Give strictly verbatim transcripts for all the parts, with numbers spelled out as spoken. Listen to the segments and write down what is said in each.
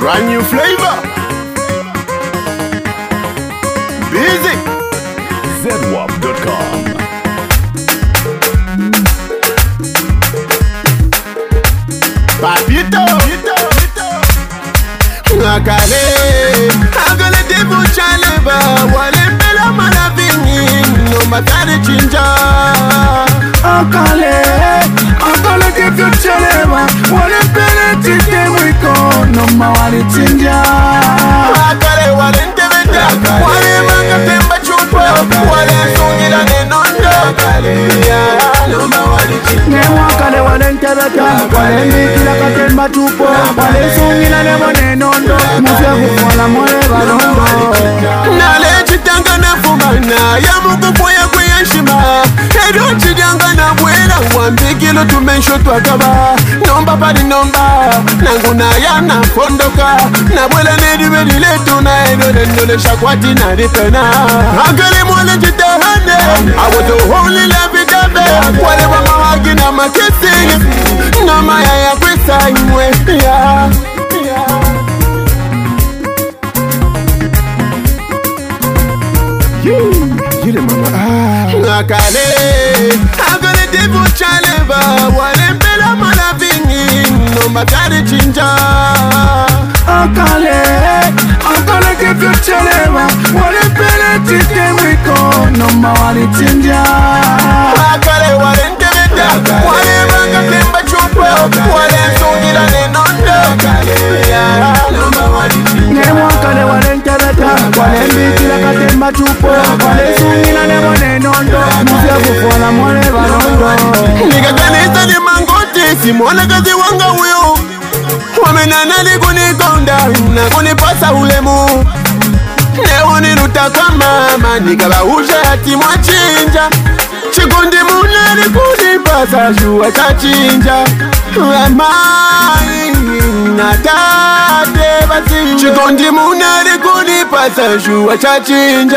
Brand new flavor. Busy. Z W A P dot com. Papito. Nakale. Agale debu chaleba. Wale bela malavini. No matare chinja. Akale. Akale debu chaleba. Wale bela tite mwiko. No mawali chinja. Akale wale ntebeta. Wale manga temba chupa. Wale sungira nenondo. No mawali chinja. Wakale wale ntebeta. Wale mikila katemba chupa. Wale sungira nenondo. Mufya kufuala mwale balondo. Nale chitanga na fumana. Ya mungu kwaya kwaya shima. Edo chidanga na buena. Wambikilo tumensho twakaba. Nomba pari nomba. Nanguna ya na fondoka. Na buela nedi wedi letu na edo dendole shakwati na ripena. Akale mwale chitahane. Awoto holi levi dabe. Wale wama wagi na makisi. Nama ya ya kwesa imwe. Yeah. Yule mama ah Akale Akale devu chaleba Wale mbela malavini Nomba kari chinja Akale Akale devu chaleba Wale mbela tite mwiko Nomba wali chinja Akale wale ntebeta Wale manga temba chupa Wale sungira nenondo Nomba wali chinja Wakale wale ntebeta Wale mbikila katemba chupa Wale sungira nebo nenondo Mufya kufuala mwale balondo Nika kanisa ni mangoti Simona kazi wanga huyo Wamenana ni kunikonda Na kunipasa ulemu Leo niruta kwa mama Nikabausha hati mwachinja Chikundi munari kunipasa Shua kachinja Amai Natate basi Chikundi munari kunipasa Shua kachinja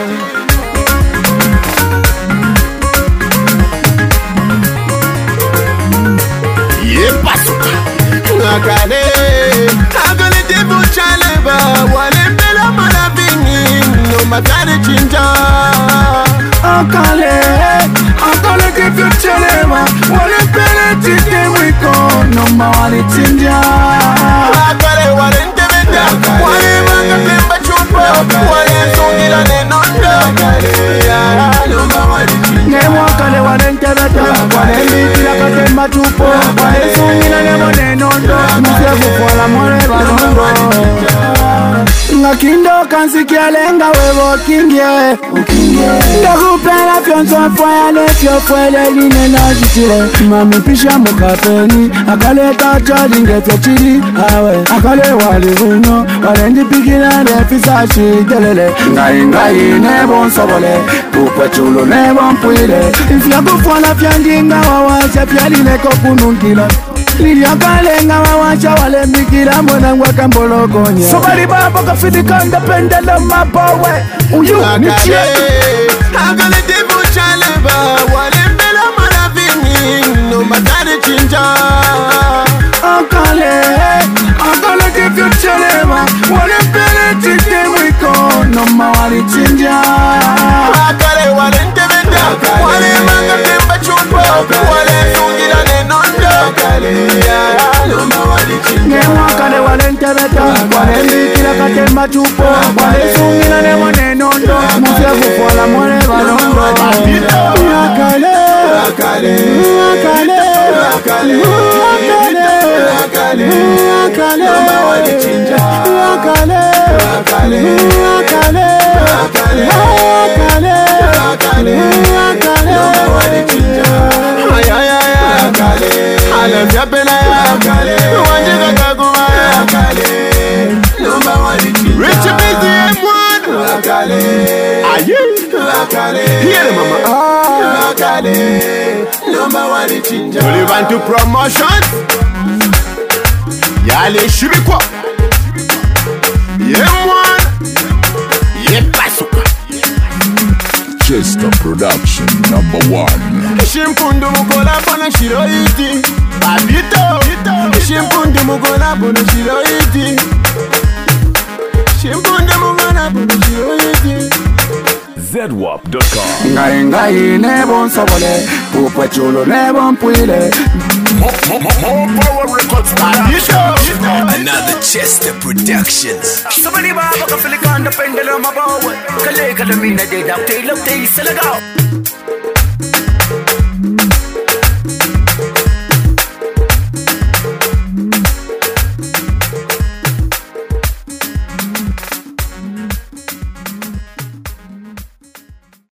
Yepasuka Akale Akale devu chaleba Wale mbela malavini No matare chinja Akale Akale devu chaleba Wale mbela tite mwiko Nomba wali chinja Akale wale ntebeta Wale manga temba chupa Wale sungira nenondo Nomba wali chinja Wakale wale ntebeta Wale mbikila katemba chupa Wale sungira nebo nenondo Mufya kufuala mwale balondo Ngakindo kansikia lenga wewo kingie Ndakupela fyonso fwele Fyo fwele line na jitile Mami pisha mukapeni Akale tacha lingetya chiri Awe akale wali hunyo Wale ndipikila nefisa shidelele Ngai ngai nebo nsobole Kukwe chulo nebo mpwile Ifya kufuala fyandinga wawasya Fyaline kopunungila Liliakalenga wawacha wale mikila mwana mwaka mbologonye Sobali babo kafidi kanda pendela mabawe Uyu nichie Akale devu chaleba Wale mbela malavini Nomba kari chinja Akale Akale devu chaleba Wale mbele tite mwiko Nomba wali chinja Akale wale ntebeta Wale manga temba chupa Wale sungira nenondo Nomba wali chinja Wakale wale ntebeta Wale mbikila katemba chupo Wale sungira nebo nenondo Mufya kufuala mwale balondo Akale Akale Akale Akale Akale Akale Nomba wali chinja Akale Akale Akale Akale Akale Akale Akale Nomba wali chinja Ay ay ay Akale Alafya pena ya Akale Wanjika kaguma ya Akale Nomba wali chinja Rich busy M one Akale Aye Akale Here mama Ah Akale Nomba wali chinja To live and to promotions Yale shibikwa M one Yepasuka Chester Production number one. Shimpundu mukola bona shiroiti Babito Shimpundu mukola bona shiroiti shop dot com. Ngai ngai ne bon sobole, pupa chulo ne bon puile. More power records. Another Chester Productions. Somebody baba ka feel kan the pendulum about. Kale kale mina de da tail of tail selaga.